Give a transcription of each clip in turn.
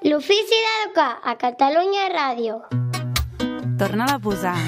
L'ofici d'educar a Catalunya Ràdio. Torna-la a posar.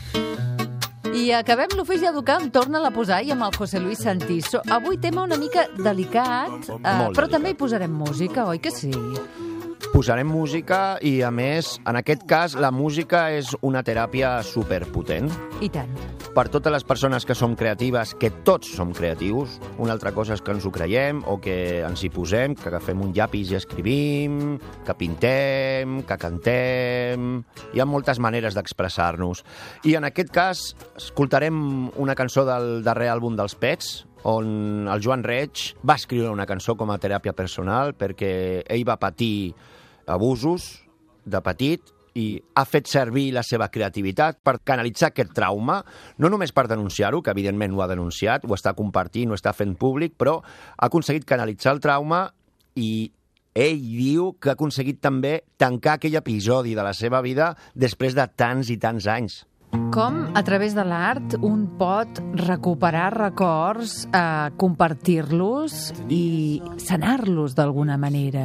I acabem l'ofici d'educar amb Torna-la a posar i amb el José Luis Santiso. Avui tema una mica delicat, però també hi posarem música, oi que sí? Posarem música i, a més, en aquest cas, la música és una teràpia superpotent. I tant. Per totes les persones que som creatives, que tots som creatius, una altra cosa és que ens ho creiem o que ens hi posem, que agafem un llapis i escrivim, que pintem, que cantem... Hi ha moltes maneres d'expressar-nos. I en aquest cas escoltarem una cançó del darrer àlbum dels Pets, on el Joan Reig va escriure una cançó com a teràpia personal perquè ell va patir abusos de petit i ha fet servir la seva creativitat per canalitzar aquest trauma, no només per denunciar-ho, que evidentment ho ha denunciat, ho està compartint, ho està fent públic, però ha aconseguit canalitzar el trauma i ell diu que ha aconseguit també tancar aquell episodi de la seva vida després de tants i tants anys. Com, a través de l'art, un pot recuperar records, compartir-los i sanar-los d'alguna manera.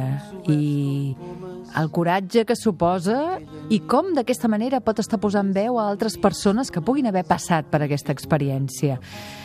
I el coratge que suposa i com d'aquesta manera pot estar posant veu a altres persones que puguin haver passat per aquesta experiència.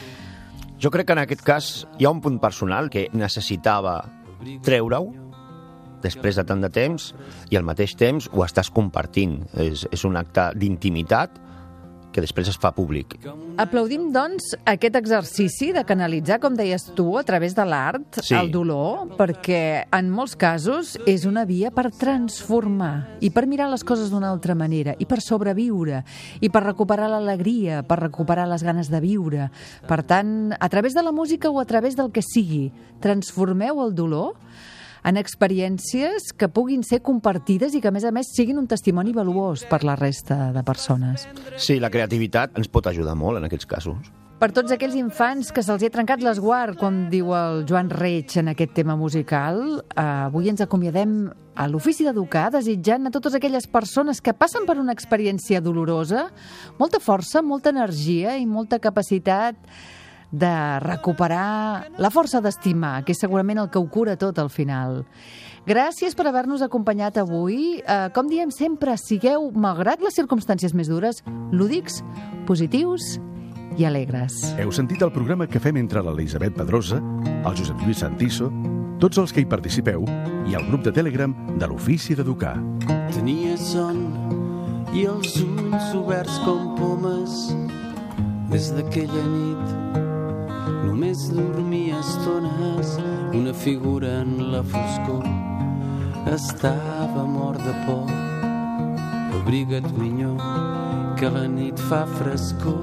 Jo crec que en aquest cas hi ha un punt personal que necessitava treure-ho després de tant de temps i al mateix temps ho estàs compartint. És un acte d'intimitat que després es fa públic. Aplaudim, doncs, aquest exercici de canalitzar, com deies tu, a través de l'art, sí, el dolor, perquè en molts casos és una via per transformar i per mirar les coses d'una altra manera i per sobreviure i per recuperar l'alegria, per recuperar les ganes de viure. Per tant, a través de la música o a través del que sigui, transformeu el dolor en experiències que puguin ser compartides i que, a més, siguin un testimoni valuós per la resta de persones. Sí, la creativitat ens pot ajudar molt en aquests casos. Per tots aquells infants que se'ls ha trencat l'esguard, com diu el Joan Reig en aquest tema musical, avui ens acomiadem a l'ofici d'educar, desitjant a totes aquelles persones que passen per una experiència dolorosa molta força, molta energia i molta capacitat de recuperar la força d'estimar, que és segurament el que ho cura tot al final. Gràcies per haver-nos acompanyat avui. Com diem sempre, sigueu, malgrat les circumstàncies més dures, lúdics, positius i alegres. Heu sentit el programa que fem entre l'Elisabet Pedrosa, el Josep Lluís Santiso, tots els que hi participeu i el grup de Telegram de l'Ofici d'Educar. Tenia son i els ulls oberts com pomes des d'aquella nit. Només dormia estones, una figura en la foscor. Estava mort de por. Abriga't, minyó, que la nit fa frescor.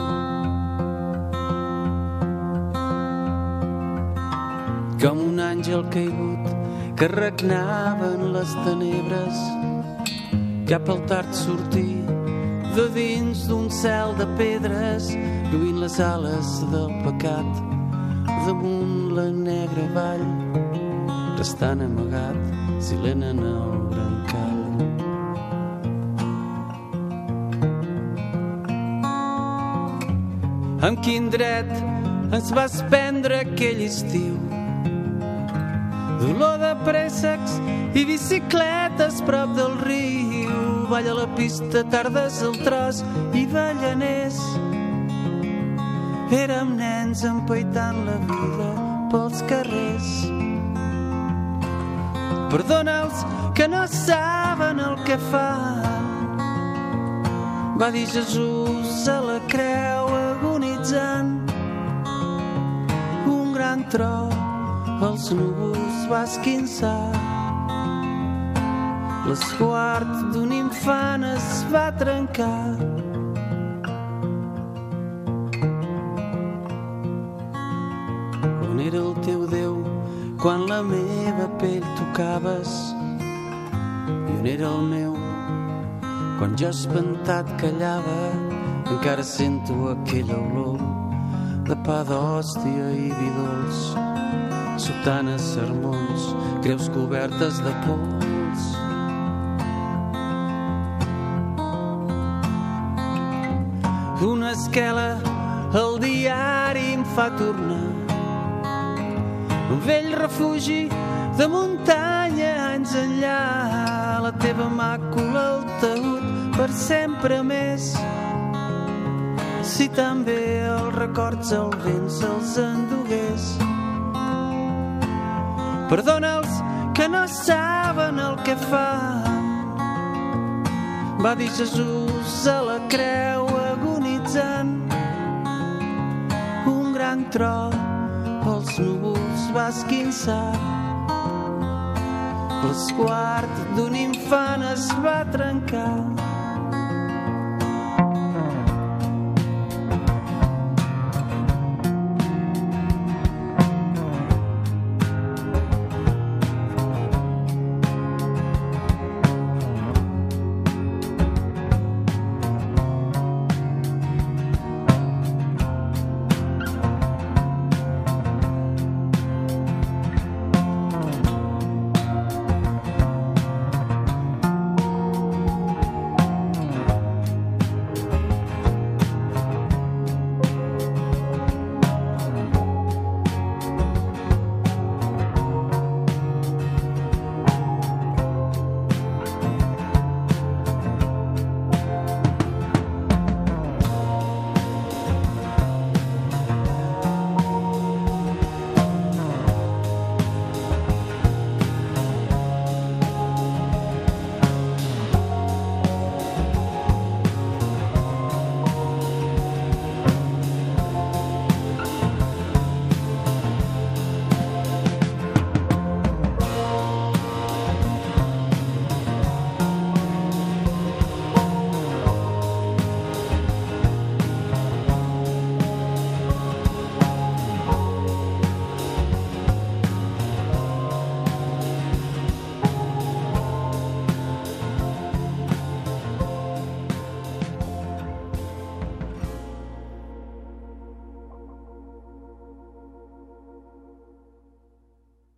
Com un àngel caigut que regnava en les tenebres, cap al tard sortir de dins d'un cel de pedres, lluint les ales del pecat damunt la negra vall, restant amagat, silent en el brancall. Amb quin dret ens vas prendre aquell estiu? Dolor de préssecs i bicicletes prop del riu, ball a la pista, tardes al tros i ballaners. Érem nens empaitant la vida pels carrers. Perdona'ls que no saben el que fan, va dir Jesús a la creu agonitzant. Un gran tro els núvols va esquinçar, l'esguard d'un infant es va trencar. On era el teu Déu quan la meva pell tocaves? I on era el meu quan jo espantat callava? Encara sento aquella olor de pa d'hòstia i vi dolç, sotanes, sermons, creus cobertes de pols. Una esquela al diari em fa tornar un vell refugi de muntanya tens enllà, la teva màcula al taüt per sempre més. Si també els records el vent se'ls endugués. Perdona'ls que no saben el que fan, va dir Jesús a la creu agonitzant. Un gran tro pels núvols va esquinçar, l'esguard d'un infant es va trencar.